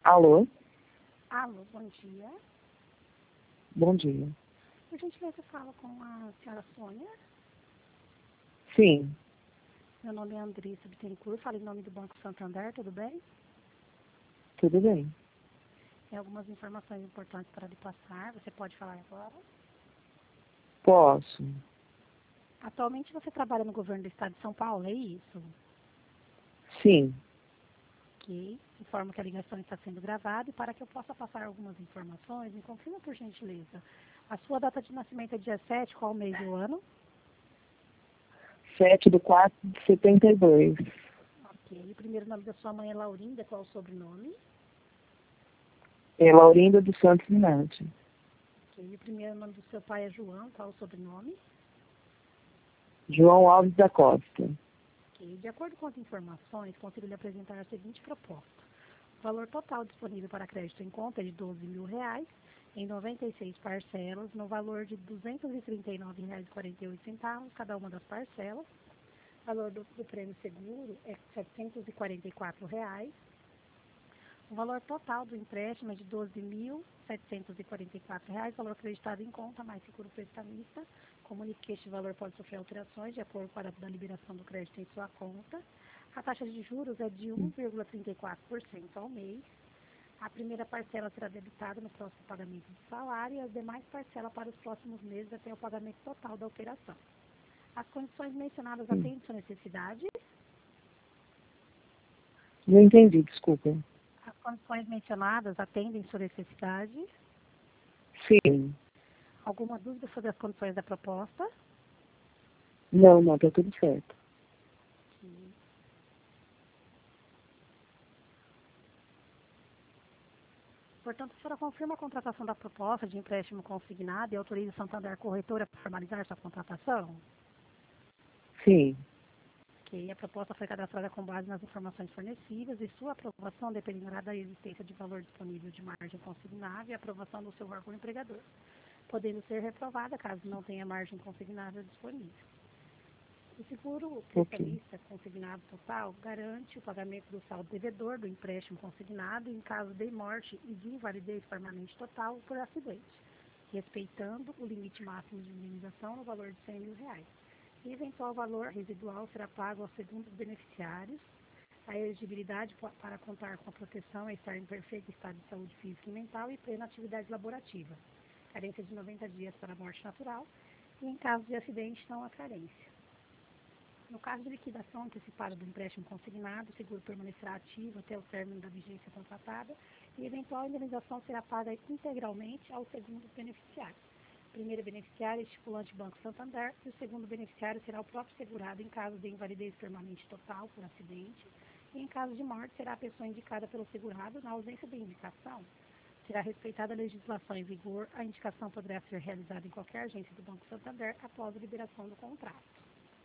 Alô? Alô, bom dia. Bom dia. Por gentileza, fala com a senhora Sônia. Sim, Meu nome é Andressa Bittencourt, falo em nome do Banco Santander, tudo bem? tudo bem. Tem algumas informações importantes para lhe passar, você pode falar agora? Posso? Atualmente você trabalha no governo do estado de São Paulo, é isso? Sim, Ok. Informo que a ligação está sendo gravada e para que eu possa passar algumas informações, me confirma por gentileza. A sua data de nascimento é dia 7, qual mês do ano? 7/4/72. Ok. O primeiro nome da sua mãe é Laurinda, qual o sobrenome? É Laurinda dos Santos Minati. Ok. O primeiro nome do seu pai é João, qual o sobrenome? João Alves da Costa. Ok. De acordo com as informações, consigo lhe apresentar a seguinte proposta. O valor total disponível para crédito em conta é de R$ 12.000, em 96 parcelas, no valor de R$ 239,48 cada uma das parcelas. O valor do prêmio seguro é R$ 744. O valor total do empréstimo é de R$ 12.744, valor acreditado em conta, mais seguro prestamista. Comunique que este valor pode sofrer alterações de acordo com a data da liberação do crédito em sua conta. A taxa de juros é de 1,34% ao mês. A primeira parcela será debitada no próximo pagamento do salário e as demais parcelas para os próximos meses até o pagamento total da operação. As condições mencionadas atendem sua necessidade? Não entendi, desculpa. As condições mencionadas atendem sua necessidade? Sim. Alguma dúvida sobre as condições da proposta? Não, tá tudo certo. Portanto, a senhora confirma a contratação da proposta de empréstimo consignado e autoriza o Santander Corretora para formalizar sua contratação? Sim, Ok. A proposta foi cadastrada com base nas informações fornecidas e sua aprovação dependerá da existência de valor disponível de margem consignável e aprovação do seu órgão empregador, podendo ser reprovada caso não tenha margem consignável disponível. O seguro prestamista consignado total garante o pagamento do saldo devedor do empréstimo consignado em caso de morte e de invalidez permanente total por acidente, respeitando o limite máximo de indenização no valor de R$ 100.000. E eventual valor residual será pago aos segundos beneficiários. A elegibilidade para contar com a proteção é estar em perfeito estado de saúde física e mental e plena atividade laborativa. Carência de 90 dias para a morte natural e, em caso de acidente, não há carência. No caso de liquidação antecipada do empréstimo consignado, o seguro permanecerá ativo até o término da vigência contratada e eventual indenização será paga integralmente aos segundos beneficiários. O primeiro beneficiário é estipulante Banco Santander e o segundo beneficiário será o próprio segurado em caso de invalidez permanente total por acidente e em caso de morte será a pessoa indicada pelo segurado. Na ausência de indicação, será respeitada a legislação em vigor. A indicação poderá ser realizada em qualquer agência do Banco Santander após a liberação do contrato.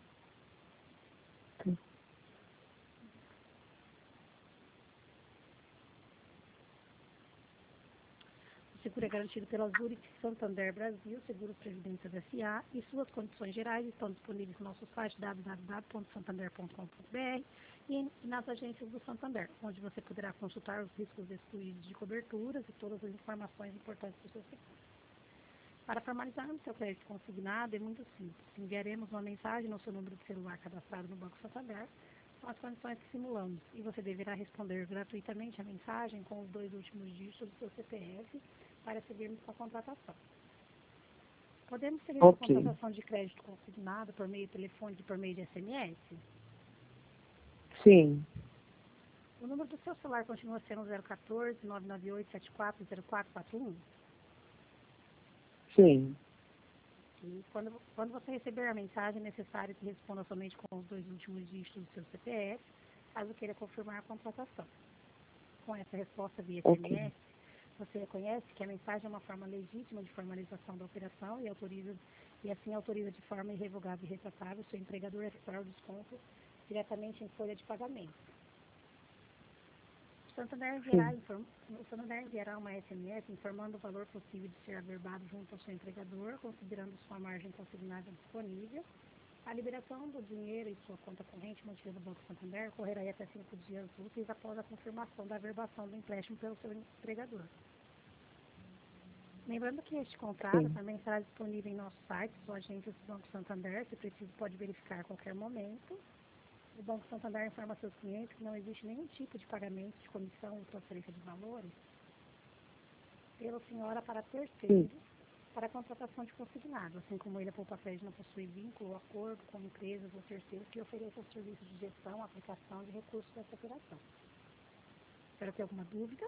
O seguro é garantido pela Zurich Santander Brasil, Seguros Previdência S.A. e suas condições gerais estão disponíveis no nosso site www.santander.com.br e nas agências do Santander, onde você poderá consultar os riscos excluídos de coberturas e todas as informações importantes do seu seguro. Para formalizarmos seu crédito consignado é muito simples. Enviaremos uma mensagem no seu número de celular cadastrado no Banco Santander com as condições que simulamos e você deverá responder gratuitamente a mensagem com os 2 últimos dígitos do seu CPF para seguirmos com a contratação. Podemos seguir com a contratação de crédito consignado por meio de telefone e por meio de SMS? sim, O número do seu celular continua sendo 014-998-740441? sim. E quando você receber a mensagem, é necessário que responda somente com os 2 últimos dígitos do seu CPF, caso queira confirmar a contratação. Com essa resposta via SMS, você reconhece que a mensagem é uma forma legítima de formalização da operação e assim autoriza de forma irrevogável e retratável o seu empregador a efetuar o desconto diretamente em folha de pagamento. O Santander enviará uma SMS informando o valor possível de ser averbado junto ao seu empregador, considerando sua margem consignada disponível. A liberação do dinheiro em sua conta corrente mantida no Banco Santander ocorrerá até 5 dias úteis após a confirmação da averbação do empréstimo pelo seu empregador. Lembrando que este contrato Sim. também estará disponível em nosso site, sua agência do Banco Santander, se preciso pode verificar a qualquer momento. O Banco Santander informa a seus clientes que não existe nenhum tipo de pagamento de comissão ou transferência de valores pela senhora para terceiro para a contratação de consignado, assim como ele, a Poupa Crédito, não possui vínculo ou acordo com empresas ou terceiros que ofereçam serviços de gestão, aplicação de recursos dessa operação. Espero ter alguma dúvida.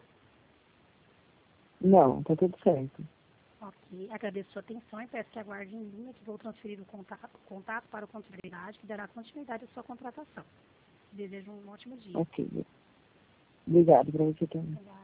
Não, tá tudo certo. Ok, agradeço sua atenção e peço que aguarde em linha que vou transferir o contato para o contabilidade que dará continuidade à sua contratação. Desejo um ótimo dia. Ok. Obrigado para você também. Obrigada.